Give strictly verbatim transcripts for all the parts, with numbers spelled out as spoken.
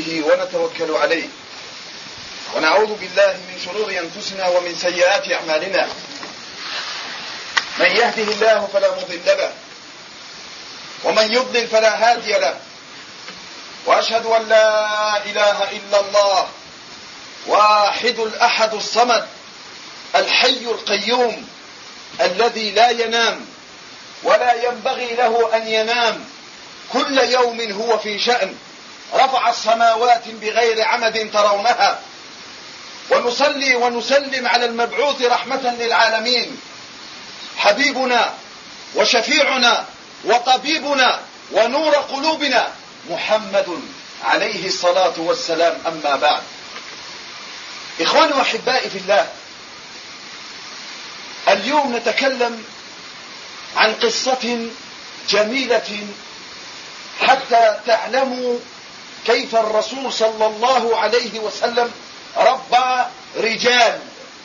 به ونتوكل عليه ونعوذ بالله من شرور أنفسنا ومن سيئات أعمالنا من يهده الله فلا مضل له ومن يضلل فلا هادي له وأشهد أن لا إله إلا الله واحد الأحد الصمد الحي القيوم الذي لا ينام ولا ينبغي له أن ينام كل يوم هو في شأن رفع السماوات بغير عمد ترونها ونصلي ونسلم على المبعوث رحمة للعالمين حبيبنا وشفيعنا وطبيبنا ونور قلوبنا محمد عليه الصلاة والسلام. أما بعد، إخواني وأحبائي في الله، اليوم نتكلم عن قصة جميلة حتى تعلموا كيف الرسول صلى الله عليه وسلم ربى رجال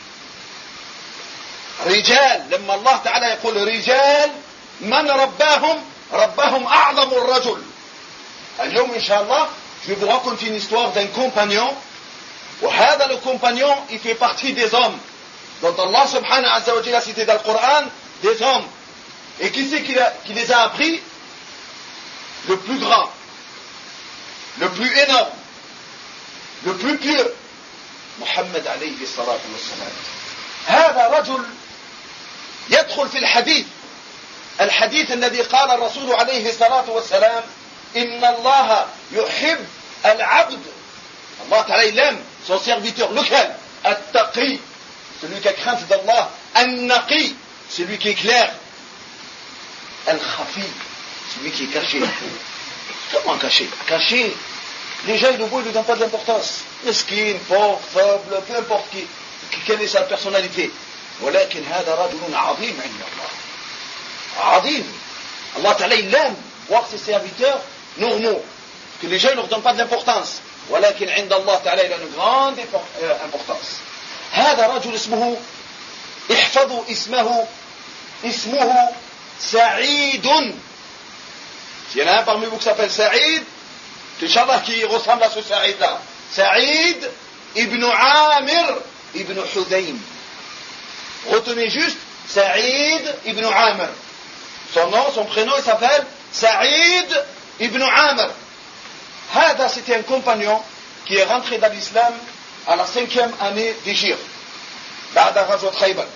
رجال لما الله تعالى يقول رجال من رباهم رباهم أعظم الرجل. اليوم إن شاء الله je vais vous raconter une histoire d'un compagnon, وهذا le compagnon il fait partie des hommes dont Allah subhanahu wa ta'ala a cité dans le Coran, des hommes. Et qui c'est qui, qui les a appris? Le plus grand, le plus énorme, le plus pieux, محمد عليه الصلاة والسلام. هذا رجل يدخل في الحديث الحديث الذي قال الرسول عليه الصلاة والسلام إن الله يحب العبد. Allah Ta'ala il aime son serviteur. Lequel? التقي, celui qui a crainte d'Allah. النقي, celui qui est clair. الخفي, celui qui est caché. Comment caché? Caché, les gens ils le voient, ils ne lui donnent pas de l'importance. Mesquine, pauvre, faible, peu importe qui, quelle est sa personnalité. ولكن هذا رجل عظيم عند الله. عظيم. Allah Ta'ala il aime voir ses serviteurs normaux, que les gens ne leur donnent pas de l'importance. ولكن عند الله تعالى il a une grande importance. هذا رجل اسمه احفظوا اسمه اسمه سعيد. S'il y en a un parmi vous qui s'appelle Saïd, Inch'Allah qui ressemble à ce Saïd là. Saïd ibn Amir ibn Hudaym. Retenez juste Saïd ibn Amir. Son nom, son prénom, il s'appelle Saïd ibn Amir. هذا c'était un compagnon qui est rentré dans l'islam à la cinquième année d'Hijr بعد غزوة خيبر.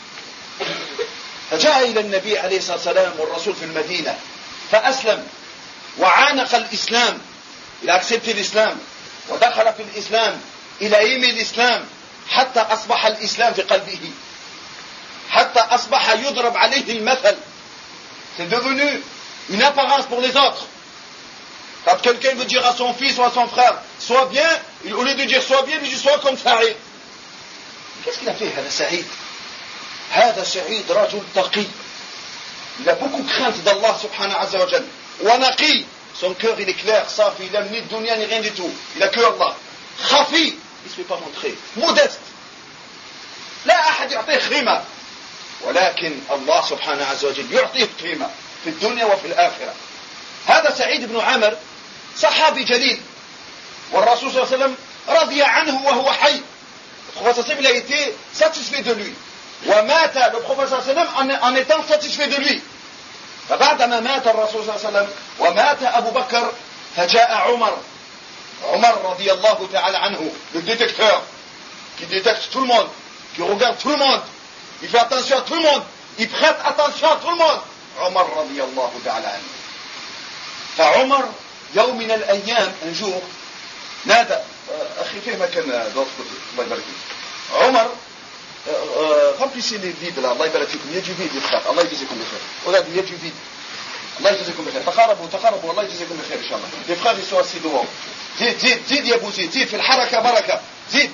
فجاء إلى النبي عليه الصلاة والسلام والرسول في المدينة فأسلم وعانق الإسلام. Il a accepté l'islam ودخل في الإسلام إلى aimer l'islam حتى أصبح الإسلام في قلبه حتى أصبح يضرب عليه المثل. C'est devenu une apparence pour les autres. Quand quelqu'un veut dire à son fils ou à son frère sois bien, au lieu de dire sois bien, il dit sois comme Saïd. Qu'est-ce qu'il a fait هذا سعيد؟ هذا سعيد رجل تقي. Il a beaucoup crainte d'Allah subhanahu wa ta'ala. ونقي, son cœur il est clair, safi, il n'a ni de dunya ni rien du tout, il a que Allah. خفي, il ne se fait pas montrer, modeste, لا أحد يعطيه قيمة, ولكن الله سبحانه عز وجل يعطيه قيمة في الدنيا وفي الآخرة. هذا سعيد بن عامر صحابي جليل, والرسول صلى الله عليه وسلم رضي عنه وهو حي. Le prophète il a été satisfait de lui. ومات le prophète صلى الله عليه وسلم en étant satisfait de lui. فبعدما مات الرسول صلى الله عليه وسلم ومات أبو بكر فجاء عمر عمر رضي الله تعالى عنه, le détecteur qui détecte tout le monde, qui regarde tout le monde, il fait attention à tout le monde, il prête attention à tout le monde. عمر رضي الله تعالى عنه. فعمر يوم من الأيام un jour نادى أخي فيه مكان الله يبارك فيك. عمر remplissez les vides là, Allah يبارك فيكم, il y a du vide les frères, Allah يجزيكم بخير. Regardez, il y a du vide, Allah يجزيكم بخير. تقاربوا تقاربوا, Allah يجزيكم بخير إن شاء الله. Les frères ils sont assis devant. زيد زيد زيد يا أبو زيد, زيد في الحركة بركة, زيد.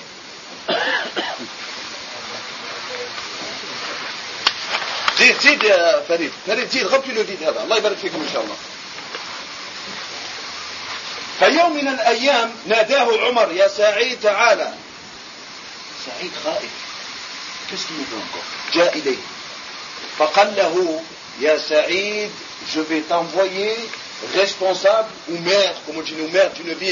زيد زيد يا فريد, فريد زيد, remplis le vide هذا, الله يبارك فيكم إن شاء الله. فيوم من الأيام ناداه عمر يا سعيد تعالى. سعيد خائف, qu'est-ce qu'il me veut encore? جاء إليه فقال له يا سعيد je vais t'envoyer responsable ou maire, comme on dit nous, maire d'une ville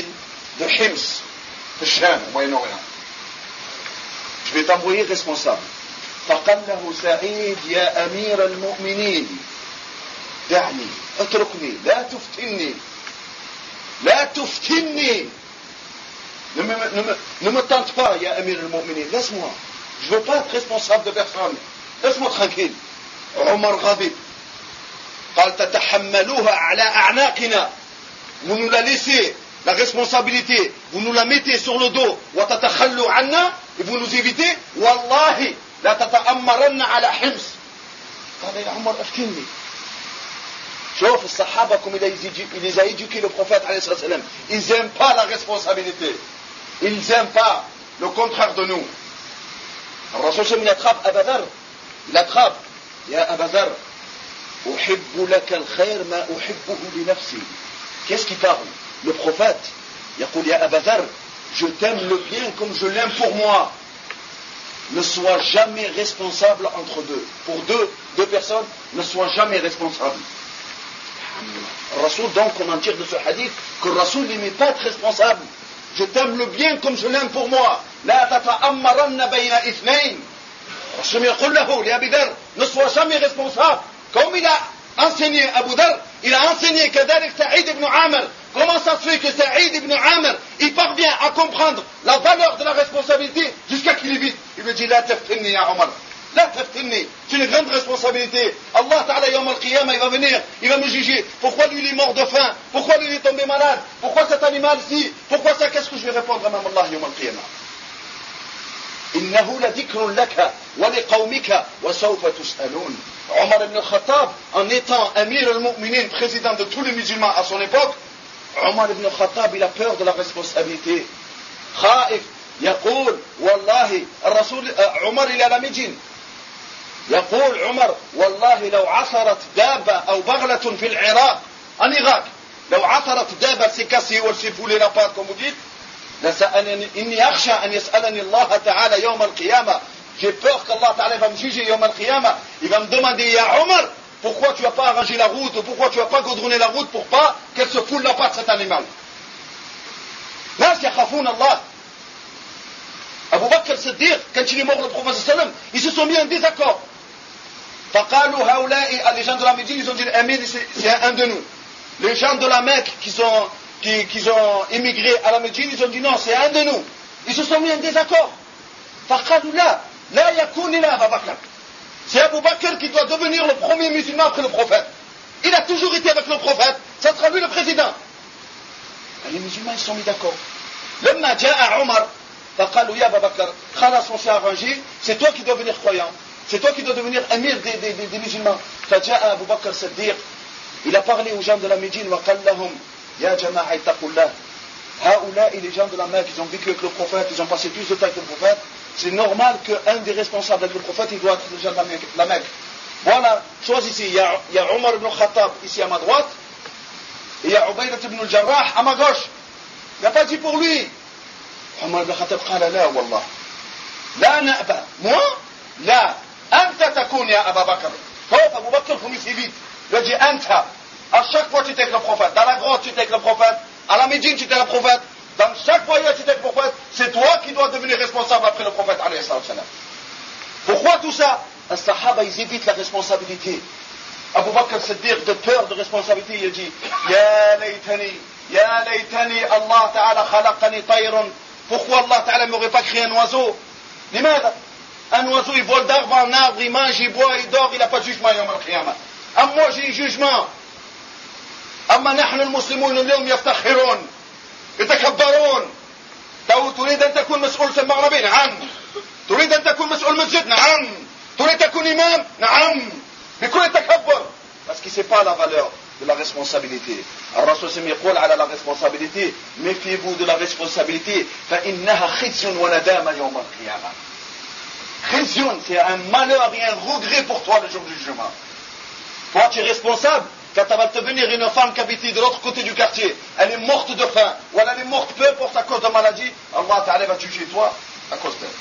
de Hims, de Cham, au Moyen-Orient. Je vais t'envoyer responsable. فقال له سعيد يا أمير المؤمنين دعني اتركني لا تفتني لا تفتني ne me, ne, me, ne me tente pas يا أمير المؤمنين laisse-moi je ne veux pas être responsable de personne laisse-moi tranquille عمر غضب قال تتحملوها على أعناقنا vous nous la laissez la responsabilité vous nous la mettez sur le dos وتتخلوا عنا et vous nous évitez والله لا تتأمرن على حمص قال يا عمر افتني شوف الصحابة comme il les a éduqués le prophète عليه الصلاة والسلام ils n'aiment pas la responsabilité ils n'aiment pas le contraire de nous الرسول صلى الله عليه وسلم il attrape أبا ذر il attrape يا أبا ذر أحب لك الخير ما أحبه لنفسي qu'est-ce qui parle le prophète يقول يا أبا ذر je t'aime le bien comme je l'aime pour moi ne sois jamais responsable entre deux. Pour deux, deux personnes, ne sois jamais responsable. Le Rasoul, donc, on en tire de ce hadith que le Rasoul n'aimait pas être responsable. Je t'aime le bien comme je l'aime pour moi. لا تتأمرن بين اثنين. الرسول يقول له لأبي ذر ne sois jamais responsable. Comme il a enseigné Abu Dhar, il a enseigné كذلك سعيد ibn Amr. Comment ça se fait que Saïd ibn Amr, il parvient à comprendre la valeur de la responsabilité jusqu'à qu'il évite. Il me dit, la taftinni ya Omar. La taftinni. C'est une grande responsabilité. Allah Ta'ala Yawm al-Qiyamah, il va venir, il va me juger. Pourquoi lui il est mort de faim? Pourquoi lui il est tombé malade? Pourquoi cet animal-ci? Pourquoi ça? Qu'est-ce que je vais répondre à Mam Allah Yawm al-Qiyamah? إنه لذكر لك ولقومك وسوف تسألون. Omar ibn al-Khattab, en étant Amir al-Mu'minin, président de tous les musulmans à son époque, Omar ibn al-Khattab, il a peur de la responsabilité. خائف يقول والله الرسول عمر إلى la Médine يقول عمر والله لو عثرت دابة أو بغلة في العراق en Irak لو عثرت دابة s'est cassée ou elle s'est foulée la patte comme vous dites لسألني إني أخشى أن يسألني الله تعالى يوم القيامة j'ai peur qu'Allah Ta'ala va me juger يوم القيامة il va me demander يا عمر pourquoi tu n'as pas arrangé la route, pourquoi tu n'as pas goudronné la route pour pas qu'elle se foule la patte cet animal. Nas yakhafoun Allah. Abu Bakr Siddiq, quand il est mort le prophète sallam, ils se sont mis en désaccord. Faqalou haoula'i, les gens de la Médine, ils ont dit Amir, c'est un de nous. Les gens de la Mecque qui sont, qui, qui ont émigré à la Médine, ils ont dit non, c'est un de nous. Ils se sont mis en désaccord. Faqalou la, la yakoun ila Abu Bakr. C'est Abu Bakr qui doit devenir le premier musulman après le prophète. Il a toujours été avec le prophète. Ça sera lui le président. Et les musulmans, ils sont mis d'accord. لما جاء عمر فقالوا يا أبا بكر خلاص on s'est arrangé. C'est toi qui dois devenir croyant. C'est toi qui dois devenir émir des, des, des, des musulmans. فجاء أبو بكر الصديق. Il a parlé aux gens de la Médine وقال لهم يا جماعة اتقوا الله. هؤلاء les gens de la Mecque, ils ont vécu avec le prophète, ils ont passé plus de temps avec le prophète. C'est normal qu'un des responsables avec le prophète, il doit être le gens de la Mecque. Voilà, choisissez, il y a, il y a Omar ibn Khattab ici à ma droite, et il y a Ubaydah ibn al-Jarrah à ma gauche. Il n'a pas dit pour lui. Omar ibn Khattab قال لا والله لا نأبى. Moi? لا. أنت تكون يا أبا بكر. Sauf Abu Bakr, comme il s'est vite. Il a dit أنت. À chaque fois tu étais avec le prophète. Dans la grotte tu étais avec le prophète. À la Médine tu étais avec le prophète. Dans chaque voyage tu étais avec le prophète. C'est toi qui dois devenir responsable après le prophète alayhi salam. Pourquoi tout ça? Les Sahaba, ils évitent la responsabilité. Abu Bakr Siddiq, de peur de responsabilité, il a dit Ya laytani, ya laytani, Allah Ta'ala khalaqani tayrun. Pourquoi Allah Ta'ala ne m'aurait pas créé un oiseau? Limada? Un oiseau, il vole d'arbre en arbre, il mange, il boit, il dort, il n'a pas de jugement yawm al-qiyamah. À moi, j'ai un jugement. Amma nahnu al-muslimun al-yawm yaftakhirun, yatakabbarun. تريد أن تكون مسؤول في المغرب؟ نعم. تريد أن تكون مسؤول مسجد؟ نعم. تريد تكون إمام؟ نعم. بكل تكبر. Parce qu'il ne sait pas la valeur de la responsabilité. الرسول صلى الله عليه وسلم يقول على la responsabilité, méfiez-vous de la responsabilité, فإنها خزي وندامة يوم القيامة. خزي, c'est un malheur et un regret pour toi le jour du jugement. Toi tu es responsable. Quand elle va te venir une femme qui habite de l'autre côté du quartier, elle est morte de faim, ou elle est morte peu importe à cause de maladie, Allah Ta'ala va te juger toi à cause d'elle.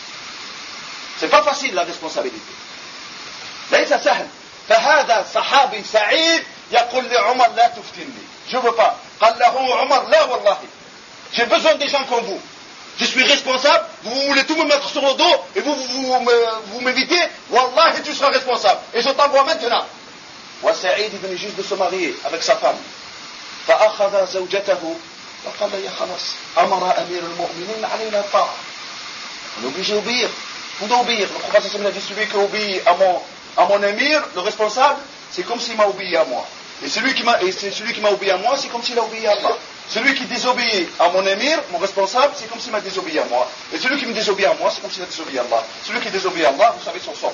C'est pas facile la responsabilité. ليس سهل. فهذا صحابي سعيد يقول لعمر لا تفتني. Je veux pas. قال له عمر لا والله J'ai besoin des gens comme vous. Je suis responsable, vous voulez tout me mettre sur le dos, et vous, vous, vous, vous m'évitez, Wallah, tu seras responsable. Et je t'envoie maintenant. وسعيد venait juste de se marier avec sa femme. فأخذ زوجته وقال يا خلاص أمر أمير المؤمنين علينا الطاعة. On est obligé d'obéir. Vous devez obéir. Le prophète sallallahu alayhi wa sallam a dit celui qui obéit à mon, à mon émir, le responsable, c'est comme s'il m'a obéi à moi. Et celui qui m'a, et celui qui m'a obéi à moi, c'est comme s'il a obéi à Allah. Celui qui désobéit à mon émir, mon responsable, c'est comme s'il m'a désobéi à moi. Et celui qui me désobéit à moi, c'est comme s'il a désobéi à Allah. Celui qui désobéit à Allah, vous savez son sort.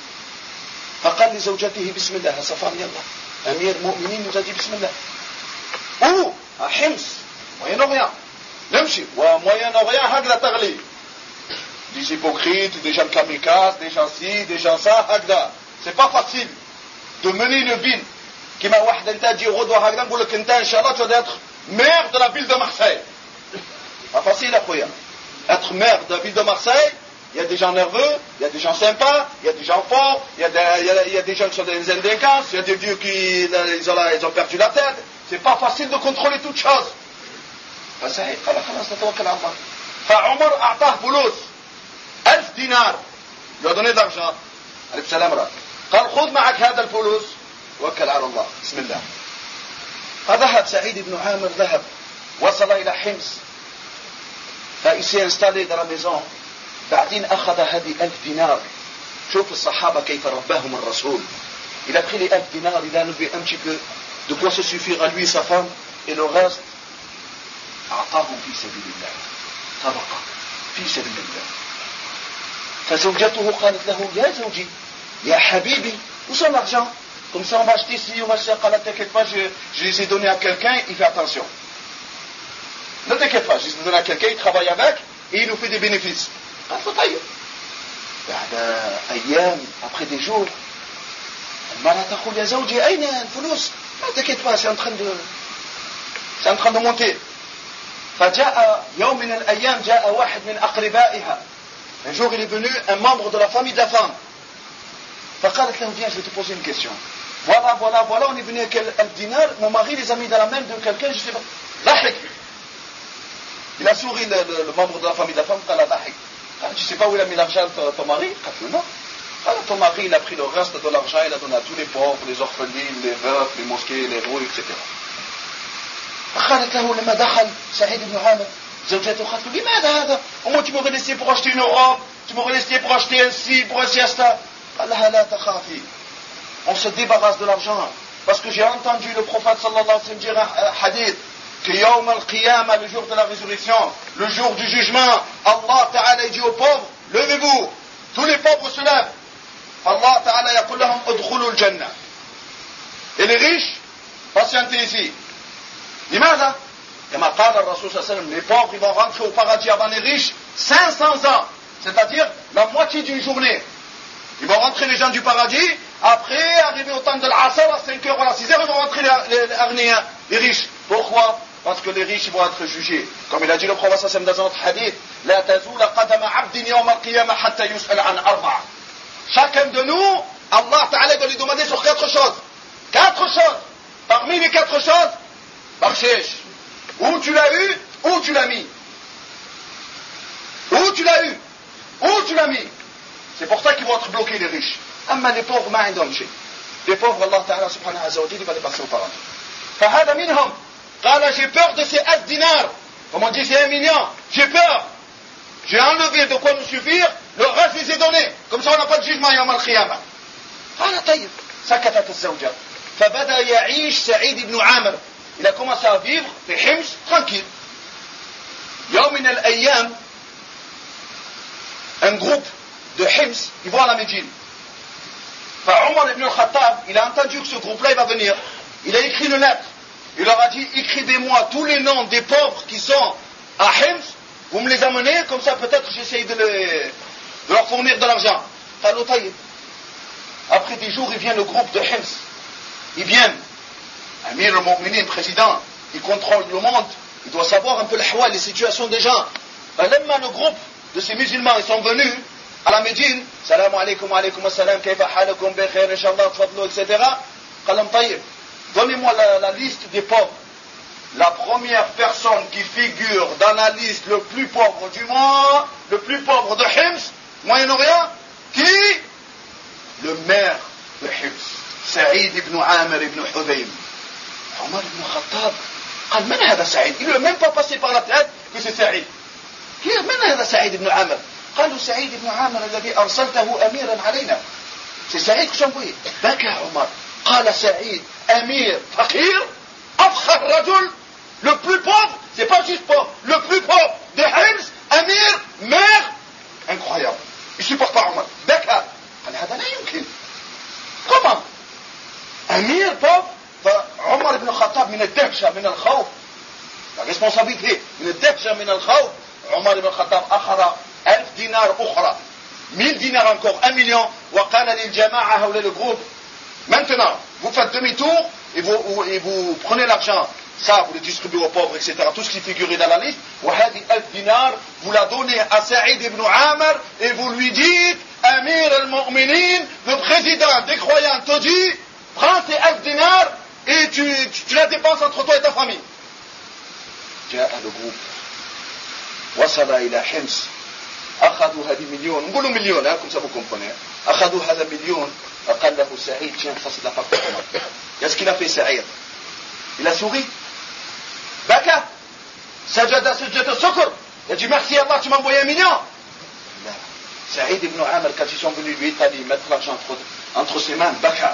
فقال لزوجته بسم الله سفر يلا أمير المؤمنين nous a dit بسم الله. Où? À Hims, Moyen-Orient. نمشي وموين-Orient هكذا تغلي. Des hypocrites, des gens kamikazes, des gens ci, des gens ça, هكذا. C'est pas facile de mener une ville. كما واحد انت تجي غدوة هكذا نقول لك انت ان شاء الله tu vas être maire de la ville de Marseille. Pas facile أخويا. Être maire de la ville de Marseille, il y a des gens nerveux, il y a des gens sympas, il y a des gens forts, il y a des, il y a, il y a des gens qui sont des indélinquants, il y a des vieux qui ils ont, ils ont perdu la tête. C'est pas facile de contrôler toutes choses. فسعيد قال خلاص نتوكل على الله. فعمر أعطاه فلوس ألف دينار. lui a donné de l'argent. عليه السلام رأى. قال خذ معك هذا الفلوس توكل على الله. بسم الله. فذهب سعيد بن عامر ذهب وصل إلى حمص. فإil s'est installé dans la maison. بعدين أخذ هذه ألف دينار. شوف الصحابة كيف رباهم الرسول. Il a pris les ألف دينار, il a levé un petit peu de quoi se suffire à lui et sa femme, et le reste أعطاهم في سبيل الله. صدقة في سبيل الله. فزوجته قالت له يا زوجي يا حبيبي où sont l'argent? Comme ça on va acheter ici, on va acheter, قال t'inquiète pas, je, je les ai donnés à quelqu'un, il fait attention. Ne t'inquiète pas, je les ai donnés à quelqu'un, il travaille avec, et il nous fait des bénéfices. قالت طيب. بعد أيام, après des jours, المرأة تقول يا زوجي أين الفلوس؟ ne t'inquiète pas, c'est en train de c'est en train de monter. فجاء يوم من الأيام جاء واحد من أقربائها. Un jour il est venu un membre de la famille de la femme. فقالت له viens, je vais te poser une question. Voilà, voilà, voilà, on est venu avec un dinar, mon mari les a mis dans la main de quelqu'un, je sais pas. ضحك. Il a souri, le, le, le membre de la famille de la femme, قال ضحك. Tu sais pas où il a mis l'argent ton mari? Non. Alors ton mari, il a pris le reste de l'argent, il a donné à tous les pauvres, les orphelines, les veufs, les mosquées, les roues, et cetera. فقالت له لما دخل سعيد بن عامر زوجته قالت له لماذا هذا؟ Au moins tu m'aurais laissé pour acheter une robe, tu m'aurais laissé pour acheter un ci, pour un siesta. قال لها لا تخافي. On se débarrasse de l'argent. Parce que j'ai entendu le prophète sallallahu alayhi wa sallam dire un hadith que يوم القيامة, le jour de la résurrection, le jour du jugement, Allah Ta'ala dit aux pauvres, levez-vous. Tous les pauvres se lèvent. Allah Ta'ala يقول لهم ادخلوا الجنة. Et les riches, patientez ici. لماذا؟ كما قال الرسول صلى الله عليه وسلم, les pauvres ils vont rentrer au paradis avant les riches cinq cents ans, c'est-à-dire la moitié d'une journée. Ils vont rentrer les gens du paradis, après arriver au temps de l'Asr à cinq heures ou à six heures, ils vont rentrer les, les, les, les riches. Pourquoi? Parce que les riches ils vont être jugés. Comme il a dit le prophète sallallahu alayhi wa sallam dans un autre hadith, لا تزول قدم عبد يوم القيامة حتى يسأل عن أربعة. Chacun de nous, Allah Ta'ala va lui demander sur quatre choses. Quatre choses. Parmi les quatre choses, Barshesh, où tu l'as eu, où tu l'as mis. Où tu l'as eu, où tu l'as mis. C'est pour ça qu'ils vont être bloqués les riches. Amma les pauvres, ma indom shay. Les pauvres, Allah Ta'ala subhanahu wa ta'ala, il va les passer au paradis. Fahada minhum. Qala, j'ai peur de ces un dinar. Comme on dit, c'est un million. J'ai peur. J'ai enlevé de quoi nous suffire, le reste je les ai donnés. Comme ça on n'a pas de jugement يوم القيامة. قال طيب. سكتت الزوجة. فبدأ يعيش سعيد بن عامر. Il a commencé à vivre في حمص tranquille. يوم من الأيام, un groupe de Hims, ils vont à la Médine. فعمر ibn al-Khattab, il a entendu que ce groupe-là il va venir. Il a écrit une lettre. Il leur a dit, écrivez-moi tous les noms des pauvres qui sont à Hims. Vous me les amenez, comme ça peut-être j'essaye de, les, de leur fournir de l'argent. Après des jours, il vient le groupe de Hims. Ils viennent. Amir al-Mu'minin, président, il contrôle le monde. Il doit savoir un peu les, les situations des gens. Maintenant, le groupe de ces musulmans, ils sont venus à la Médine. Salam alaykum, alaykum assalam, kayfa halakum, bekhair, inshallah, tfadlou, et cetera. Qalam tayyib. Donnez-moi la, la liste des pauvres. la première personne qui figure dans la liste le plus pauvre du monde, le plus pauvre de Hims, Moyen-Orient, qui? Le maire de Hims, Saïd ibn Amr ibn Hudhaym. Omar ibn Khattab, قال من هذا سعيد؟ Il ne lui a même pas passé par la tête que c'est Saïd. من هذا سعيد بن عامر؟ قالوا سعيد بن عامر الذي أرسلته أميرا علينا. C'est Saïd que j'ai envoyé. بكى عمر. قال سعيد أمير فقير أفخر رجل, le plus pauvre, c'est pas juste pauvre, le plus pauvre de Hims, Amir, maire, incroyable. Il supporte pas Omar. بكى. قال هذا لا يمكن. Comment? Amir pauvre. فعمر بن الخطاب من الدهشة من الخوف, la responsabilité, من الدهشة من الخوف, عمر بن الخطاب أخذ ألف دينار أخرى, mille dinars encore, un million, وقال للجماعة هؤلاء le groupe, maintenant, vous faites demi-tour et vous, et vous prenez l'argent, ça vous le distribuez aux pauvres, et cetera, tout ce qui figurait dans la liste, وهذه ألف دينار, vous la donnez à Saïd ibn Amr et vous lui dites, Amir al-Mu'minin, le président des croyants te dit, prends tes ألف dinars et tu, tu, tu la dépenses entre toi et ta famille. جاء le groupe, وصل إلى حمص, أخذوا هذه مليون, نقولوا مليون, hein, comme ça vous comprenez, أخذوا هذا مليون, وقال له سعيد, tiens, ça c'est de la part de Omar. Qu'est-ce qu'il a fait Saïd? Il a souri, بكى, سجد سجدة الشكر, il a dit merci Allah, tu m'as envoyé un million. لا, Saïd ibn Amr, quand ils sont venus lui étaler, mettre l'argent entre, entre ses mains, بكى.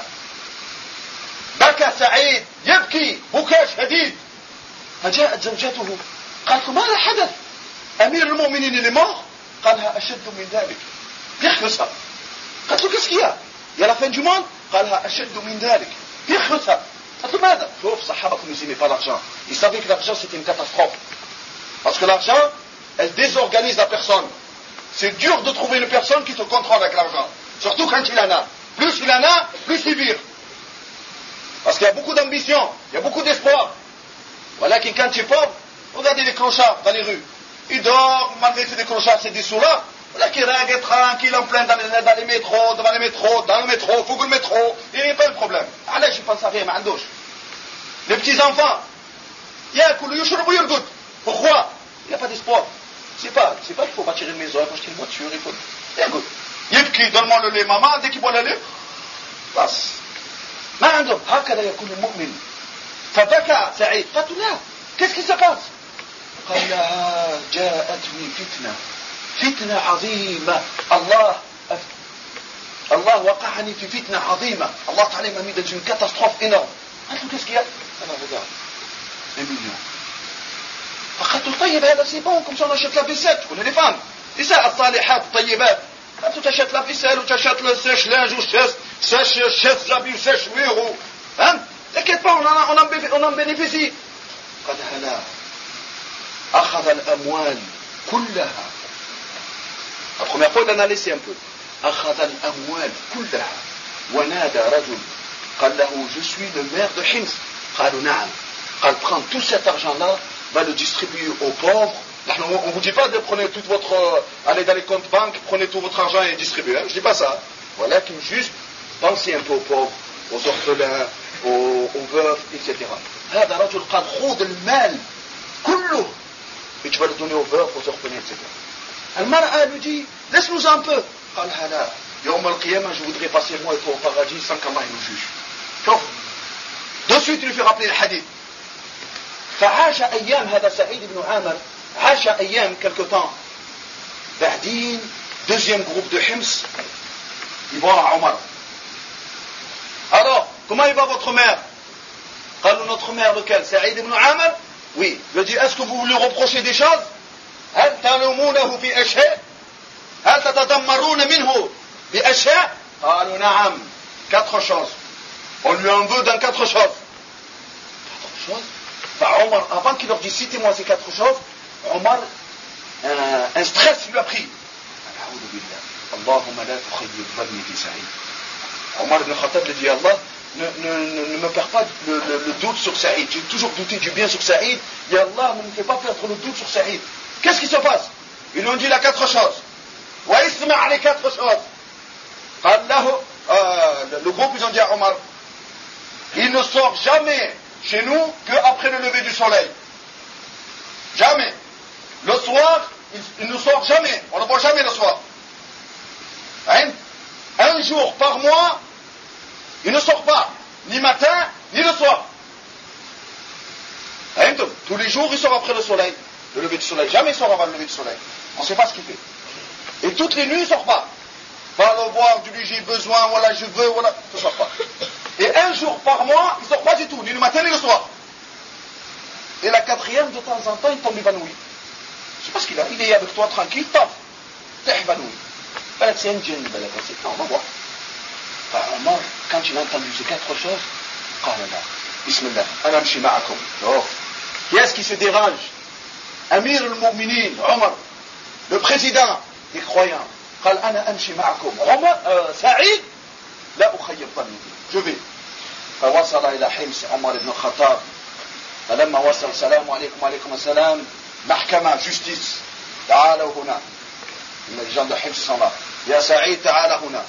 بكى سعيد يبكي بكاء شديد. فجاءت زوجته قالت له ماذا حدث؟ أمير المؤمنين اللي مort؟ قالها أشد من ذلك. يخلصها. قالت له qu'est-ce qu'il y a؟ Il y a la fin du monde؟ قالها أشد من ذلك. يخلصها. قالت له ماذا؟ شوف صحابكم ne n'aimaient pas l'argent. Ils savaient que l'argent c'était une catastrophe. Parce que l'argent, elle désorganise la personne. C'est dur de trouver une personne qui te contrôle avec l'argent. Surtout quand il en a. Plus il en a, plus il vire. Parce qu'il y a beaucoup d'ambition, il y a beaucoup d'espoir. Voilà que quand tu es pauvre, regardez les clochards dans les rues. Ils dorment, malgré que les clochards, c'est des sous-là. Voilà qu'ils règlent tranquille en plein dans les, dans les métros, devant les métros, dans le métro, faut que le métro, il n'y a pas de problème. Allez, je pense à rien, mais en douche. Les petits-enfants, il y a un coup, il pourquoi? Il n'y a pas d'espoir. C'est pas, c'est pas qu'il faut bâtir une maison, il faut acheter une voiture, il faut. Il y a un coup. يبكي, donne-moi le lait, maman, dès qu'il boit le lait, passe. ما عندهم هكذا يكون المؤمن. فبكى سعيد. قالت لا, qu'est-ce qui se passe؟ قال لها جاءتني فتنة فتنة عظيمة, الله الله وقعني في فتنة عظيمة, الله تعالى m'a mis dans une catastrophe énorme. قالت له qu'est-ce qu'il y a؟ alors regarde, un million. فقالت له طيب هذا c'est bon, comme ça on achète la vaisselle, tu connais les femmes, نساء الصالحات الطيبات. Quand tu achètes la vaisselle ou tu achètes le sèche-linge ou sèche sèche-habits ou sèche-mur ou... Hein? T'inquiète pas, on en, on en, on en bénéficie. قال لا, أخذ الأموال كلها. La première fois, il en a laissé un peu. أخذ الأموال كلها ونادى رجل قال له je suis le maire de Hims. قالوا نعم. قال prends tout cet argent-là, va le distribuer aux pauvres. On ne vous dit pas de prenez tout votre, euh, allez dans les comptes banques, prenez tout votre argent et distribuez. Hein? Je ne dis pas ça. Voilà, qui juste pensez un peu aux pauvres, aux orphelins, aux, aux veufs, et cetera. هذا رجل قال خذ المال كله et tu vas le donner aux veufs, aux orphelins, et cetera. المرأة lui dit laisse-nous un peu. قالها لا, يوم القيامة je voudrais passer moi et toi au paradis sans qu'Allah nous juge. شوف, de suite il lui fait rappeler le hadith. فعاش أيام هذا سعيد بن عامر, عاش أيام quelque temps. بعدين deuxième groupe de Hims, ils vont à Omar. Alors, comment il va votre mère? قالوا notre mère lequel? Saïd ibn Amr? Oui. Il lui dit, est-ce que vous lui reprochez des choses? هل تلومونه في أشياء؟ هل تتذمرون منه بأشياء؟ قالوا نعم. Quatre choses. On lui en veut dans quatre choses. Quatre choses? Enfin, Omar, avant qu'il leur dise citez-moi ces quatre choses, Omar, un, un stress lui a pris. Allahumma la tukhayyib dhanni fi Saïd. Omar ibn Khattab lui dit Allah, ne, ne, ne me perds pas le, le, le doute sur Saïd. J'ai toujours douté du bien sur Saïd. Et Allah ne me fait pas perdre le doute sur Saïd. Qu'est-ce qui se passe? Ils lui ont dit la quatre choses. Wa isma' les quatre choses. قال له, euh, le groupe ils ont dit à Omar, il ne sort jamais chez nous qu'après le lever du soleil. Jamais. Le soir, il, il ne sort jamais. On ne le voit jamais le soir. Hein? Un jour par mois, il ne sort pas. Ni matin, ni le soir. Hein? Tous les jours, il sort après le soleil. Le lever du soleil. Jamais il sort avant le lever du soleil. On ne sait pas ce qu'il fait. Et toutes les nuits, il ne sort pas. Pas le voir, du lui j'ai besoin, voilà je veux, voilà. Il ne sort pas. Et un jour par mois, il ne sort pas du tout. Ni le matin, ni le soir. Et la quatrième, de temps en temps, il tombe évanoui. Je ne sais pas ce qu'il a. Il est avec toi tranquille, taf. T'es évanoui. Ben, c'est un djinn, ben, c'est non, on va voir. Enfin, Omar, quand il a entendu ces quatre choses, قال لا بسم الله أنا أمشي معكم. Oh. Qui est-ce qui se dérange? Amir al-Mu'minin, Omar, le président des croyants. قال أنا أمشي معكم. Omar, euh, Saïd, لا أخير ظني. Je vais. فوصل إلى حمص عمر بن الخطاب. فلما وصل السلام عليكم وعليكم السلام محكمة justice تعالوا هنا. Les gens de Hims sont là. Ya Saïd, ta'ala huna.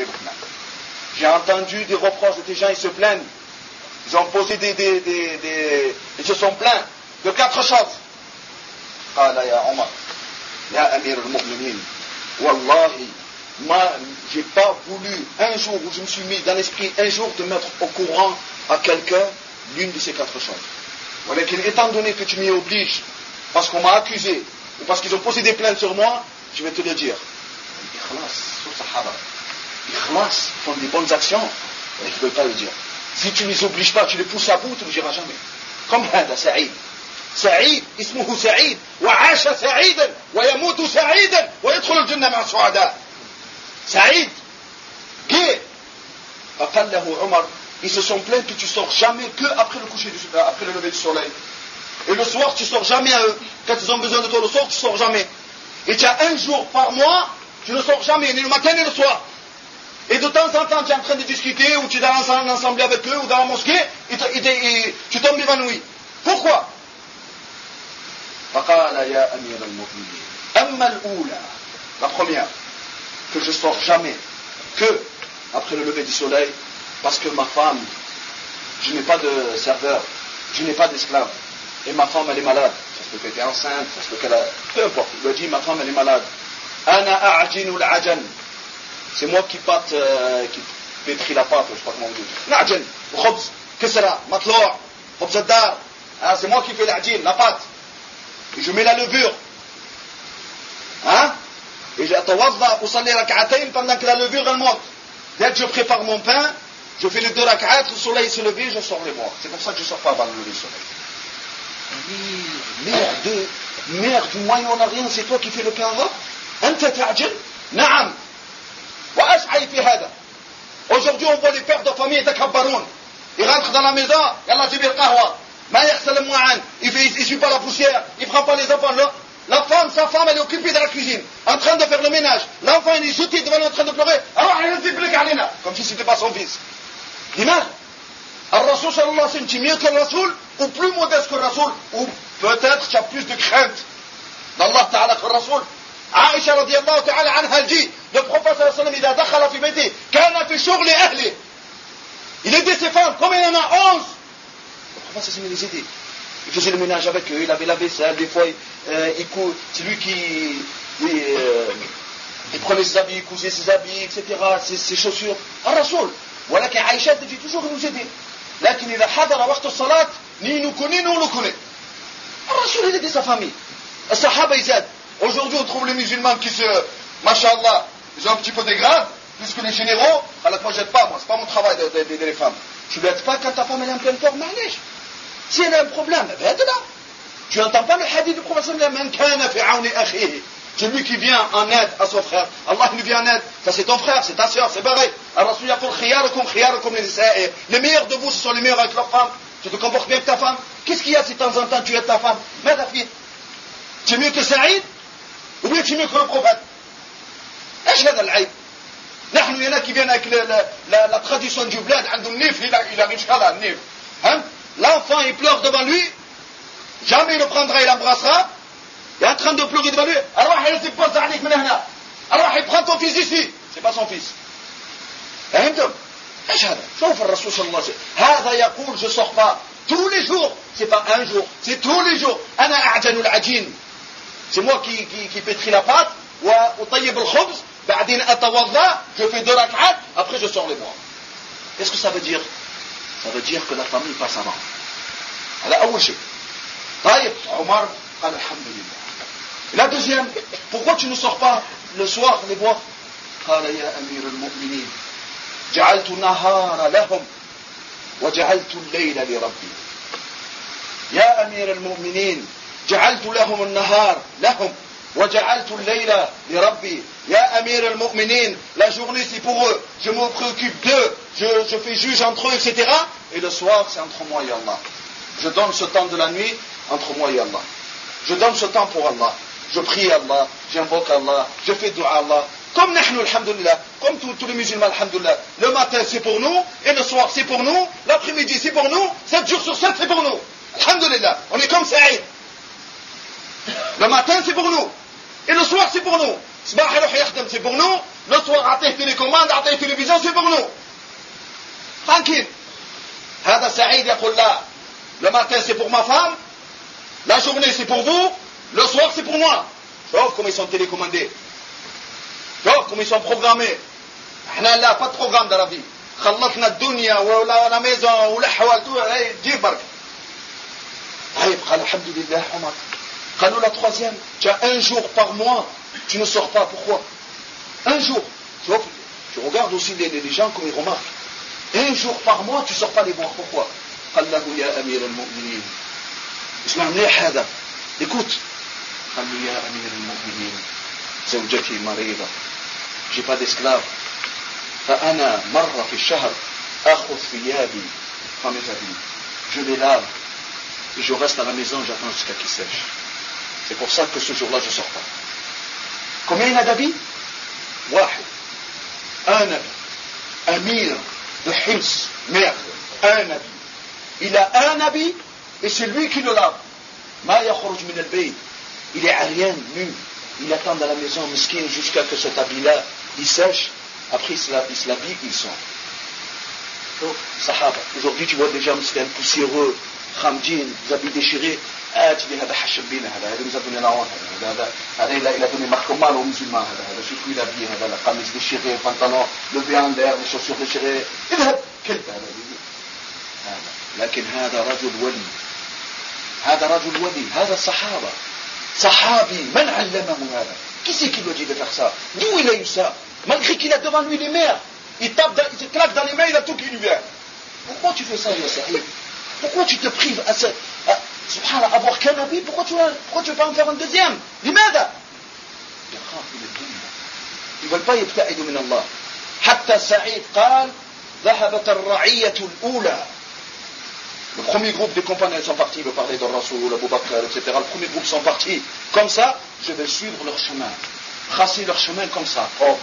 J'ai entendu des reproches de tes gens, ils se plaignent. Ils ont posé des, des, des, des... Ils se sont plaints de quatre choses. Qala ya Omar, ya Amir al-Mu'minin, Wallahi, moi, j'ai pas voulu un jour où je me suis mis dans l'esprit un jour de mettre au courant à quelqu'un l'une de ces quatre choses. Voilà, étant donné que tu m'y obliges, parce qu'on m'a accusé, ou parce qu'ils ont posé des plaintes sur moi, je vais te le dire. Ikhlas, sur Sahaba. Ikhlas, font des bonnes actions, et ils ne veulent pas le dire. Si tu ne les obliges pas, tu les pousses à bout, tu ne le diras jamais. Comme هذا سعيد. سعيد اسمه سعيد وعاش سعيدا ويموت سعيدا ويدخل الجنة مع السعداء. سعيد. Gay. فقال له عمر, ils se sont plaints que tu sors jamais que après le coucher du, après le lever du soleil. Et le soir, tu sors jamais à eux. Quand ils ont besoin de toi le soir, tu sors jamais. Et tu as un jour par mois, tu ne sors jamais, ni le matin ni le soir. Et de temps en temps, tu es en train de discuter, ou tu es dans un assemblée avec eux, ou dans la mosquée, et, et, et tu tombes évanoui. Pourquoi? فقال يا أمير المؤمنين أما الأولى, la première, que je sors jamais que après le lever du soleil, parce que ma femme, je n'ai pas de serveur, je n'ai pas d'esclave, et ma femme elle est malade. Ça se peut qu'elle est enceinte, ça se peut qu'elle a... Peu importe, il lui a dit ma femme elle est malade. Ana a'jinu al-ajan. C'est moi qui pâte, euh, qui pétris la pâte, je sais pas comment on dit. L'ajin, le khobz, kisra, matlour, khobz ad-dar. C'est moi qui fais l'ajin, la pâte. Et je mets la levure. Hein? Et j'atawadda pour saler rak'atayn pendant que la levure elle monte. Dès que je prépare mon pain, je fais les deux rak'at, le soleil se lever, je sors les morts. C'est pour ça que je ne sors pas avant le lever du soleil. Mère de, mère du Moyen-Orient, c'est toi qui fais le pain arabe? Anta ta'jil? Naam. Aujourd'hui, on voit les pères de famille takabbaroun. Ils rentrent dans la maison, yallah jibir qahwa. Ma yaghsal al-mu'an. Il ne suit pas la poussière, il ne prend pas les enfants. Là. La femme, sa femme, elle est occupée dans la cuisine, en train de faire le ménage. L'enfant, il est jeté devant lui en train de pleurer. Comme si ce n'était pas son fils. L'image. Al-Rasoul sallallahu alayhi wa sallam, tu es mieux que le Rasoul, ou plus modeste que le Rasoul, ou peut-être tu as plus de crainte d'Allah ta'ala que le Rasoul. Aïcha radiallahu ta'ala anha dit, le prophète sallallahu alayhi wa sallam, il a dakhala fi bayti, kana fi shughli ahli. Il aidait ses femmes, comme il y en a onze. Le prophète sallallahu alayhi wa sallam, il les aidait. Il faisait le ménage avec eux, il avait la vaisselle, des fois, euh, il cou... c'est lui qui il, euh, il prenait ses habits, il cousait ses habits, et cetera, ses, ses chaussures. Al-Rasoul. Voilà qu'Aïcha dit toujours il nous aidait. لكن إذا حضر وقت الصلاة ni nous connaît, ni on le connaît. Al-Rasoul, il aidait sa famille. Les Sahaba, ils aident. Aujourd'hui, on trouve les musulmans qui se, machallah, ils ont un petit peu des grades, plus que les généraux. Alors moi, je n'aide pas, moi, c'est pas mon travail d'aider les femmes. Tu ne l'aides pas quand ta femme elle est en pleine forme, معليش. Si elle a un problème, elle va être là. Tu n'entends pas le hadith du prophète sallallahu alayhi wa sallam, man kana fi auni akhihi. Celui qui vient en aide à son frère, Allah lui vient en aide. Ça c'est ton frère, c'est ta soeur, c'est pareil. Alors Rasul yaqul khiyarukum khiyarukum li nisa'i. Les meilleurs de vous, ce sont les meilleurs avec leurs femmes. Tu te comportes bien avec ta femme. Qu'est-ce qu'il y a si de temps en temps tu aides ta femme? Mais ta fille, tu es mieux que Saïd? Ou bien tu es mieux que le prophète? ايش هذا العيب؟ نحن هنا qui viennent avec la, la, la, la tradition du bled, عندهم نيف, il a, il a Inch'Allah, nif. Hein? L'enfant il pleure devant lui, jamais il le prendra, il l'embrassera, il est en train de pleurer devant lui, alors il pose عليك من هنا, alors il prend ton fils ici, c'est pas son fils. فهمتم؟ ايش هذا؟ شوف الرسول صلى الله عليه وسلم, هذا يقول je sors pas, tous les jours. C'est pas un jour, c'est tous les jours. Ana a'janu al-ajin. C'est moi qui, qui, qui pétris la pâte. Wa utayyib al-khubz. Ba'din atawadda. Je fais deux rak'at. Après je sors les bras. Qu'est-ce que ça veut dire? Ça veut dire que la famille passe avant. Alors, أول شيء. طيب Omar قال الحمد لله. La deuxième, pourquoi tu ne sors pas le soir les bois? قال يا أمير المؤمنين جعلت النهار لهم وجعلت الليل لربي. يا أمير المؤمنين جعلت لهم النهار لهم وجعلت الليل لربي. يا أمير المؤمنين, la journée c'est pour eux, je me préoccupe d'eux, je, je fais juge entre eux, et cetera. Et le soir c'est entre moi et Allah. Je donne ce temps de la nuit entre moi et Allah. Je donne ce temps pour Allah. Je prie Allah, j'invoque Allah, je fais dua à Allah. Comme nous, alhamdoulilah, comme tous, tous les musulmans, alhamdoulilah. Le matin c'est pour nous, et le soir c'est pour nous, l'après-midi c'est pour nous, sept jours sur sept c'est pour nous. Alhamdoulilah, on est comme Saïd. Le matin c'est pour nous, et le soir c'est pour nous. Sbah et yakhdam c'est pour nous, le soir atteint télécommande, atteint télévision c'est pour nous. Tranquille. Hada Saïd yaqul la. Le matin c'est pour ma femme, la journée c'est pour vous, le soir c'est pour moi. Sauf comme ils sont télécommandés. Sauf comme ils sont programmés. احنا لا pas de programme dans la vie. خلصنا الدنيا ولا la maison ولا حوال جيب برك. طيب قال الحمد لله عمر. قالوا la troisième, tu as un jour par mois, tu ne sors pas, pourquoi? Un jour. Sauf, je regarde aussi les, les gens comme ils remarquent. Un jour par mois, tu ne sors pas les boire, pourquoi? قال له يا أمير المؤمنين اسمع مليح هذا écoute قال له يا أمير المؤمنين زوجتي مريضة j'ai pas d'esclave فأنا مرة في الشهر أخذ ثيابي comme mes habits je les lave et je reste à la maison j'attends jusqu'à qu'ils sèchent. C'est pour ça que ce jour-là je sors pas. Combien il y a d'habits? واحد un habit Amir de Hims merde un habit. Il a un habit et c'est lui qui le lave. Ma yakhruj min al-bayt. Il est arien, nu. Il attend dans la maison, miskin, jusqu'à que cet habit-là, il sèche. Après, il se l'habille, il sort. Donc, sahaba. Aujourd'hui, tu vois des gens, c'est un poussiéreux, khamdin, des habits déchirés. Ah, tu dis, hada hashabina, hada, hada nous a donné la honte, hada, hada, il a donné marque mal aux musulmans, hada, hada, surtout il a bien, hada, la camise déchirée, le pantalon, levé en l'air, les chaussures déchirées. اذهب كلب هذا. لكن هذا رجل ولي هذا رجل ولي هذا صحابة صحابي من علمه هذا qui c'est qui lui dit de faire ça d'où il a eu ça malgré qu'il a devant lui les mers il tape dans, il se claque dans les mains il a tout qui lui vient pourquoi tu fais ça ya Saïd pourquoi tu te prives à ça subhanallah avoir qu'un habit pourquoi tu pourquoi tu veux pas en faire un deuxième لماذا يخاف من الدنيا ils veulent pas يبتعدوا من الله حتى سعيد قال ذهبت الرعية الأولى. Le premier groupe des compagnons sont partis, le parler de Rasoul, Abu Bakr, et cetera. Le premier groupe sont partis. Comme ça, je vais suivre leur chemin. Tracer leur chemin comme ça. Oh.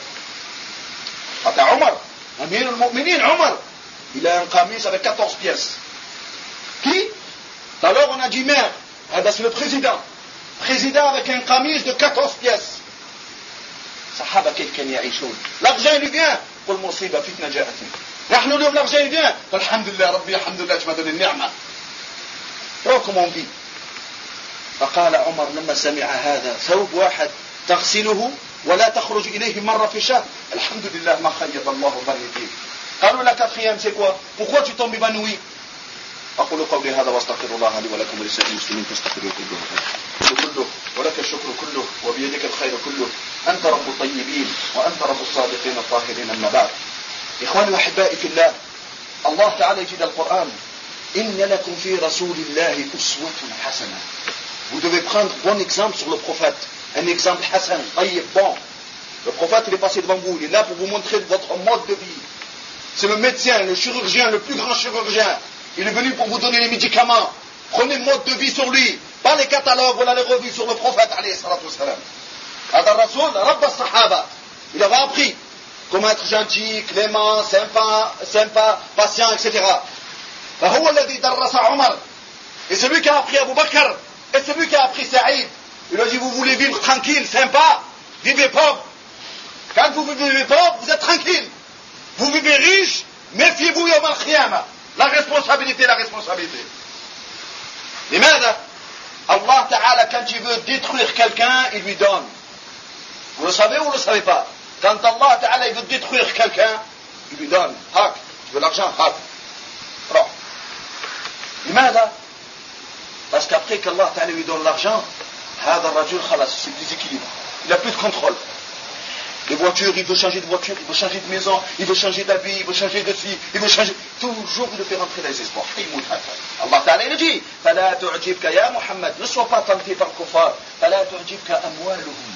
Attends, Omar, Amir al-Mu'minin, Omar, il a un camis avec quatorze pièces. Qui? Alors on a dit mère. Ah ben c'est le président. Président avec un camis de quatorze pièces. Sahaba كيف كانوا يعيشون. L'argent il vient. قل مصيبة فتنة جاءتني. نحن اليوم l'argent il vient. الحمد لله ربي الحمد لله tu m'as donné النعمة. Oh comment on vit. فقال عمر لما سمع هذا ثوب واحد تغسله ولا تخرج إليه مرة في الشهر. الحمد لله ما خيب الله ظنيتي. قالوا la quatrième c'est quoi? Pourquoi tu tombes évanoui? أقول قولي هذا واستغفر الله لي ولكم ولسائر المسلمين فاستغفروه كله كله ولك الشكر كله وبيدك الخير كله أنت رب الطيبين وأنت رب الصادقين الطاهرين أما بعد. إخواني وأحبائي في الله الله تعالى يجي dans le Coran إن لكم في رسول الله أسوة حسنة. Vous devez prendre bon exemple sur le prophète, un exemple Hassan, طيب, bon. Le prophète il est passé devant vous, il est là pour vous montrer votre mode de vie. C'est le médecin, le chirurgien, le plus grand chirurgien. Il est venu pour vous donner les médicaments. Prenez le mode de vie sur lui. Pas les catalogues, voilà les revues sur le prophète, alayhi salatu wassalam. Hada Rasoul, Rabba Sahaba. Il avait appris comment être gentil, clément, sympa, sympa, patient, et cetera. فهو الذي درس عمر. Et celui qui a appris Abu Bakr, et celui qui a appris Saïd. Il a dit, vous voulez vivre tranquille, sympa, vivez pauvre. Quand vous vivez pauvre, vous êtes tranquille. Vous vivez riche, méfiez-vous yawm al-qiyamah. La responsabilité, la responsabilité. لماذا؟ Allah Ta'ala, quand il veut détruire quelqu'un, il lui donne. Vous le savez ou vous ne le savez pas? Quand Allah Ta'ala il veut détruire quelqu'un, il lui donne. Hak, tu veux l'argent? Hak. Alors, لماذا? Parce qu'après qu'Allah Ta'ala lui donne l'argent, هذا الرجل خلاص, c'est déséquilibre. Il n'a plus de contrôle. Les voitures, il veut changer de voiture, il veut changer de maison, il veut changer d'habit, il veut changer de fille, il veut changer. Toujours, il le fait rentrer dans les espoirs. Allah Ta'ala, il dit, فَلَا تُعْجِبْكَ يَا Muhammad, ne sois pas tenté par le kuffar, فَلَا تُعْجِبْكَ أَمْوَالُهُم.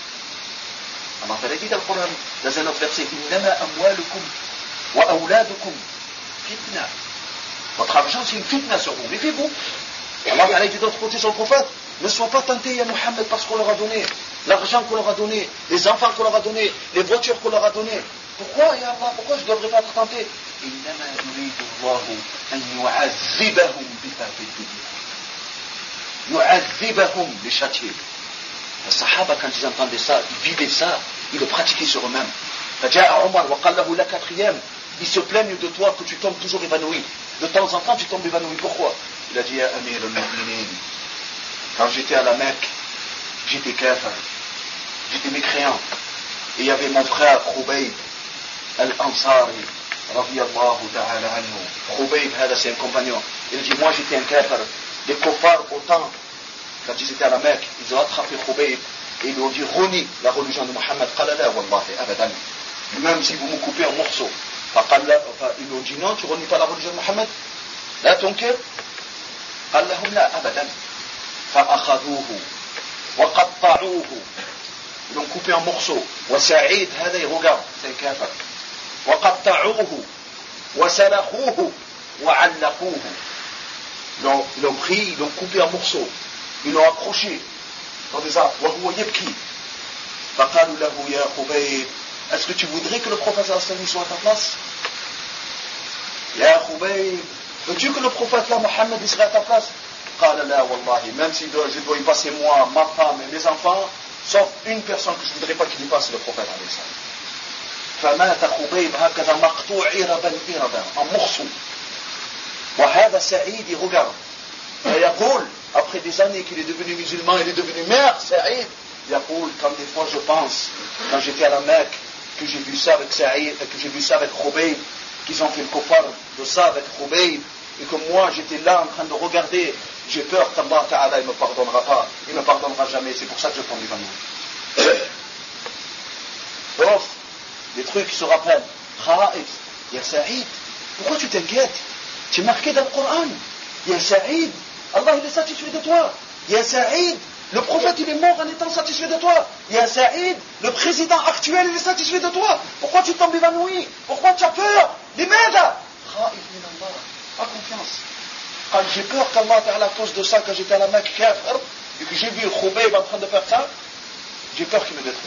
Allah Ta'ala dit dans le Coran, dans un autre verset, إِنَّمَا أَمْوَالُكُمْ وَأَوْلَادُكُمْ fitna. Votre argent, c'est une fitna sur vous. Méfiez-vous. Allah Ta'ala dit d'autre côté sur le prophète, ne sois pas tenté, ya Muhammad, parce qu'on leur a donné l'argent qu'on leur a donné, les enfants qu'on leur a donné, les voitures qu'on leur a donné. Pourquoi, ya Allah, pourquoi je ne devrais pas être tenté? إنما يريد الله أن يعذبهم بها في الدنيا. يعذبهم بشتيه. Les Sahaba, quand ils entendaient ça, ils vivaient ça, ils le pratiquaient sur eux-mêmes. فجاء عمر وقال له la quatrième, ils se plaignent de toi que tu tombes toujours évanoui. De temps en temps, tu tombes évanoui. Pourquoi? Il a dit ya Amir al-Mu'minin, quand j'étais à la Mecque, j'étais kafir, j'étais mécréant. Et il y avait mon frère Khubayb al-Ansari, radiyallahu ta'ala anhu. Khubayb, c'est un compagnon. Il dit, moi j'étais un kafir. Les kuffars, autant, quand ils étaient à la Mecque, ils ont attrapé Khubayb et ils lui ont dit, renie la religion de Muhammad. Qala la wallahi, abadan. Même si vous me coupez en morceaux. Ils lui ont dit, non, tu renies pas la religion de Muhammad. La tunkir. قال لهم لا أبدا فأخذوه وقطعوه. Ils l'ont coupé en morceaux. وسعيد هذا يغار c'est un kafir. وقطعوه وسلخوه وعلقوه. Ils l'ont, ils l'ont pris, ils l'ont coupé en morceaux. Ils l'ont accroché dans des arbres. وهو يبكي. فقالوا له يا خبيب, est-ce que tu voudrais que le prophète sallallahu alayhi wa sallam soit à ta place? يا خبيب, veux-tu que le prophète là, Mohammed, il serait à ta place? قال لا والله, même si je dois y passer moi, ma femme et mes enfants, sauf une personne que je ne voudrais pas qu'il y passe, c'est le prophète alayhi salam. فمات خبيب هكذا مقطوع إربا إربا en morceaux. وهذا سعيد, il regarde. فيقول, après des années qu'il est devenu musulman, il est devenu maire, Saïd, يقول, quand des fois je pense, quand j'étais à la Mecque, que j'ai vu ça avec Saïd, que j'ai vu ça avec Khubayb, qu'ils ont fait le kofar de ça avec Khubayb, et que moi j'étais là en train de regarder, j'ai peur qu'Allah Ta'ala il ne me pardonnera pas, il ne me pardonnera jamais, c'est pour ça que je tombe évanoui. Prof, des trucs qui se rappellent, Khaïf, ya Saïd, pourquoi tu t'inquiètes? Tu es marqué dans le Coran, ya Saïd, Allah il est satisfait de toi, ya Saïd, le prophète il est mort en étant satisfait de toi, ya Saïd, le président actuel il est satisfait de toi, pourquoi tu tombes évanoui? Pourquoi tu as peur? لماذا؟ خائف من الله, pas confiance. Quand j'ai peur qu'Allah Ta'ala, à cause de ça, quand j'étais à la Mecque kafir, et que j'ai vu Khubayb en train de faire ça, j'ai peur qu'il me détruise.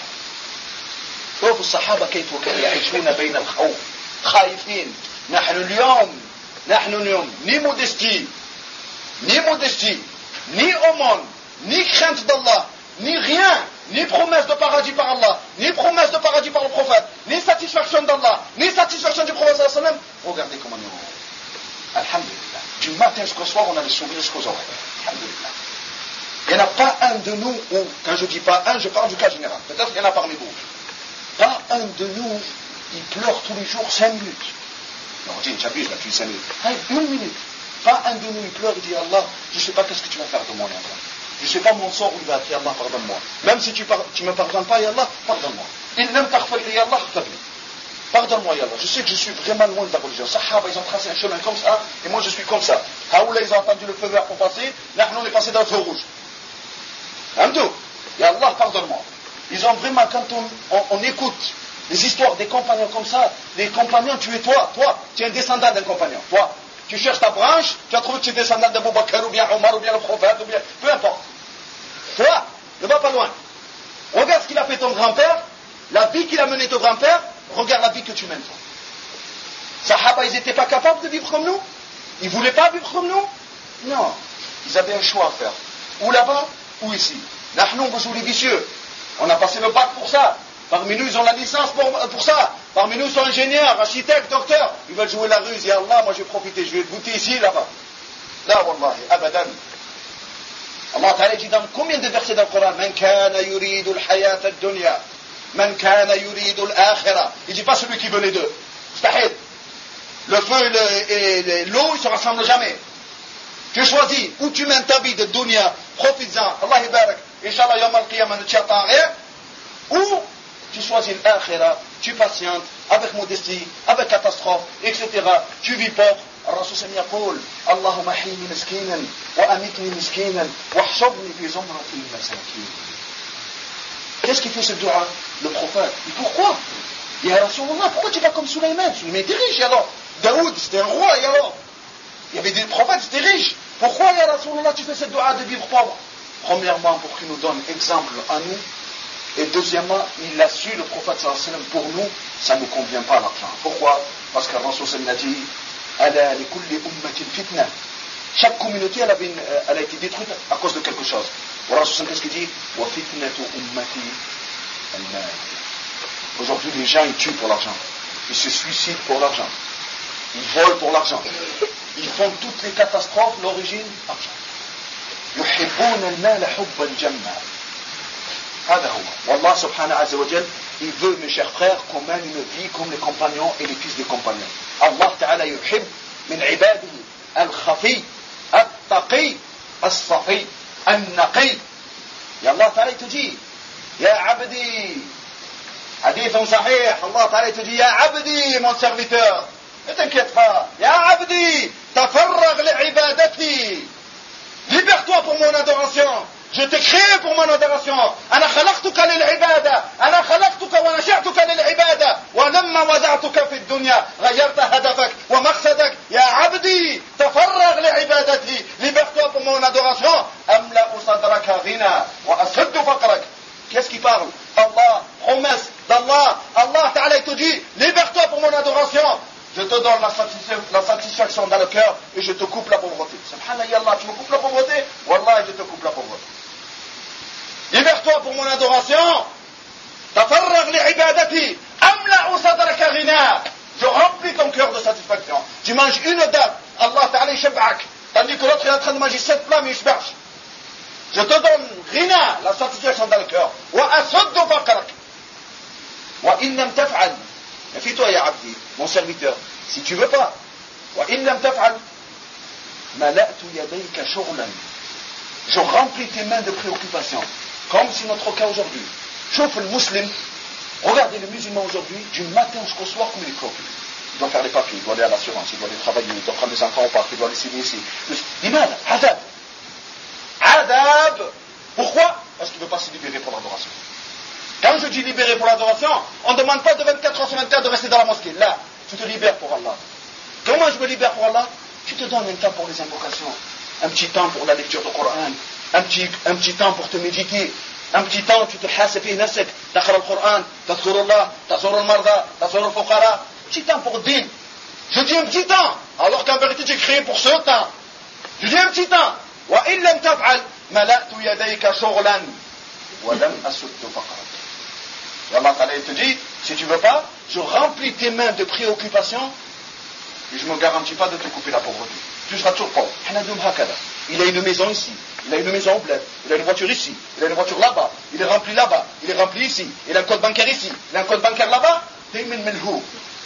شوفوا الصحابة كيف كانوا يعيشون بين الخوف خائفين. نحن اليوم نحن اليوم ni modestie ni modestie ni aumône ni crainte d'Allah ni rien, ni promesse de paradis par Allah, ni promesse de paradis par le prophète, ni satisfaction d'Allah, ni satisfaction du prophète sallallahu alayhi wa sallam. Regardez comment nous on est. Alhamdulillah. Du matin jusqu'au soir, on a les sourires jusqu'aux oreilles. Alhamdulillah. Il n'y en a pas un de nous, ou quand je dis pas un, je parle du cas général. Peut-être qu'il y en a parmi vous. Pas un de nous, il pleure tous les jours cinq minutes. Non, on dit, tu abuses là, tu dis cinq minutes. Hey, une minute. Pas un de nous, il pleure, il dit, Allah, je ne sais pas qu'est-ce que tu vas faire de moi, Allah. Je ne sais pas mon sort où il va être, Ya Allah, pardonne-moi. Même si tu ne me pardonnes pas, Ya Allah, pardonne-moi. Il n'aime pas que Ya Allah, pardonne-moi, Ya Allah. Je sais que je suis vraiment loin de ta religion. Sahaba, ils ont tracé un chemin comme ça, et moi je suis comme ça. Haoula, ils ont entendu le feu vert pour passer, là, on est passé dans le feu rouge. Hamdou, Ya Allah, pardonne-moi. Ils ont vraiment, quand on, on, on écoute les histoires des compagnons comme ça, les compagnons, tu es toi, toi, tu es un descendant d'un compagnon, toi. Tu cherches ta branche, tu as trouvé que tu es descendant d'Abou Bakr ou bien Omar ou bien le prophète ou bien... Peu importe. Toi, ne va pas loin. Regarde ce qu'il a fait ton grand-père, la vie qu'il a menée ton grand-père, regarde la vie que tu mènes toi. Sahaba, ils n'étaient pas capables de vivre comme nous? Ils ne voulaient pas vivre comme nous? Non. Ils avaient un choix à faire. Ou là-bas, ou ici. Nahnu, on joue les vicieux. On a passé le bac pour ça. Parmi nous, ils ont la licence pour, pour ça. Parmi nous, ils sont ingénieurs, architectes, docteurs. Ils veulent jouer la ruse. Ya Allah, moi, je vais profiter. Je vais goûter ici, là-bas. لا والله أبدا. Allah Ta'ala dit dans combien de versets dans le Coran, Man kana yuridu al-hayat ad-dunya, Man kana yuridu al-akhirah. Il dit pas celui qui veut les deux. Mustahil. Le feu et l'eau, ils se rassemblent jamais. Tu choisis où tu mènes ta vie de dunya, profites-en, Allah ibarak, Inch'Allah yawm al-qiyamah ne t'y attend rien, ou tu choisis l'akhirah, tu patientes, avec modestie, avec catastrophe, et cetera. Tu vis pauvre. الرسول صلى الله عليه وسلم يقول اللهم احيني مسكينا وامتني مسكينا واحشرني في زمرة المساكين. Qu'est-ce qu'il fait ce dua, le prophète? Et pourquoi? Il y a Rasulullah, pourquoi tu vas comme Sulayman? Sulayman était riche alors. Daoud c'était un roi et alors? Il y avait des prophètes, c'était riche. Pourquoi ya Rasulullah tu fais cette dua de vivre pauvre? Premièrement pour qu'il nous donne exemple à nous. Et deuxièmement, il a su, le prophète sallallahu alayhi wa sallam, pour nous, ça ne nous convient pas l'argent. Pourquoi? Parce que le Rasul sallallahu alayhi wa sallam a dit Ala li kulli ummatin fitna. Chaque communauté elle, avait une, elle a été détruite à cause de quelque chose. Le Rasul qu'est-ce qu'il dit? Wa fitnatu ummati al-mal. Aujourd'hui les gens ils tuent pour l'argent, ils se suicident pour l'argent, ils volent pour l'argent, ils font toutes les catastrophes, l'origine argent. Yuhibbuna al-mal hubban jamma. هذا هو. والله سبحانه عز وجل il veut mes chers frères qu'on mène une vie comme les compagnons et les fils des compagnons. Allah Ta'ala يحب من عباده الخفي التقي الصفي النقي. يا الله تعالى تجي يا عبدي حديث صحيح. الله تعالى تجي يا عبدي mon serviteur ne t'inquiète pas يا عبدي تفرغ لعبادتي, libère-toi pour mon adoration. Je t'ai créé pour mon adoration. أنا خلقتك للعبادة. أنا خلقتك ونشأتك للعبادة. ولما وضعتك في الدنيا غيرت هدفك ومقصدك. يا عبدي تفرغ لعبادتي. Libère-toi pour mon adoration. أملأ صدرك غنى وأسد فقرك. Qu'est-ce qui parle? Allah, promesse d'Allah. Allah Ta'ala te dit, libère-toi pour mon adoration. Je te donne la satisfaction, la satisfaction dans le cœur et je te coupe la pauvreté. Subhanallah, tu me coupes la pauvreté? Wallah, je te coupe la pauvreté. Libère-toi pour mon adoration. Tafarrag li'ibadati. Amla'u sadraka ghina. Je remplis ton cœur de satisfaction. Tu manges une date, Allah Ta'ala yashba'ak. Tandis que l'autre est en train de manger sept plats, mais il se berge. Je te donne ghina, la satisfaction dans le cœur. Wa asuddu faqrak. Wa in lam taf'al. Méfie-toi, ya abdi, mon serviteur. Si tu veux pas, وإن لم تفعل ملأت يديك شغلا. Je remplis tes mains de préoccupations, comme c'est notre cas aujourd'hui. Chauffe le musulman. Regardez le musulman aujourd'hui, du matin jusqu'au soir, comme il est préoccupé. Il doit faire les papiers, il doit aller à l'assurance, il doit aller travailler, il doit prendre des enfants au parc, il doit les signer ici. L'imam, adab. Adab. Pourquoi? Parce qu'il ne veut pas se libérer pour l'adoration. Quand je dis libérer pour l'adoration, on ne demande pas de vingt-quatre heures sur vingt-quatre de rester dans la mosquée. Là, tu te libères pour Allah. Comment je me libère pour Allah? Tu te donnes un temps pour les invocations, un petit temps pour la lecture du Coran, un petit, un petit temps pour te méditer, un petit temps tu te hasses fi nafsek, taqra le Coran, tazkur Allah, tazkur al-marda, tazkur al-fuqara, un petit temps pour din. Je dis un petit temps, alors qu'en vérité j'ai créé pour ce temps. Je dis un petit temps. Wa in lam taf'al mala'tu yadayka shughlan wa lam asuddu faqrak. Et Allah Ta'ala te dit, si tu veux pas, je remplis tes mains de préoccupations et je ne me garantis pas de te couper la pauvreté. Tu seras toujours pauvre. Il a une maison ici, il a une maison au bled, il a une voiture ici, il a une voiture là-bas, il est rempli là-bas, il est rempli ici, il a un compte bancaire ici, il a un compte bancaire là-bas. Daymin minhu.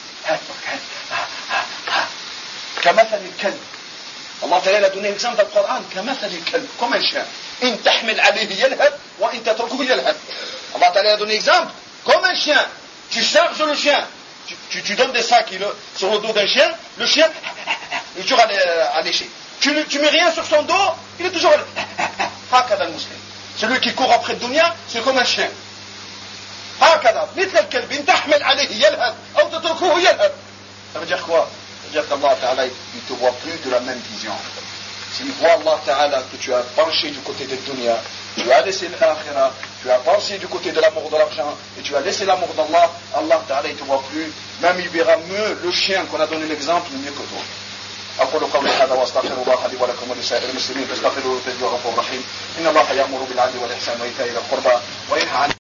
كمثل الكلب. Allah Ta'ala a donné l'exemple dans le Coran, كمثل الكلب, comme un chien. إن تحمل عليه يلهث وإن تتركه يلهث. Allah Ta'ala a donné l'exemple comme un chien. Tu charges le chien, tu, tu, tu donnes des sacs le, sur le dos d'un chien, le chien il est toujours à lécher. Tu ne mets rien sur son dos, il est toujours هكذا المسلم. Celui qui court après le dunya, c'est comme un chien. هكذا مثل الكلب إن تحمل عليه يلهث أو تتركه يلهث. Ça veut dire quoi? Ça veut dire qu'Allah Ta'ala il te voit plus de la même vision. S'il voit Allah Ta'ala que tu as penché du côté de dunya, tu as laissé l'akhirah, tu as pensé du côté de l'amour de l'argent et tu as laissé l'amour d'Allah, Allah Ta'ala il te voit plus, même il verra mieux le chien qu'on a donné l'exemple mieux que toi. أقول قولي هذا وأستغفر الله لي ولكم ولسائر المسلمين فاستغفروه إنه غفور رحيم. إن الله يأمر بالعدل والإحسان وإيتاء ذي القربى وينهى عن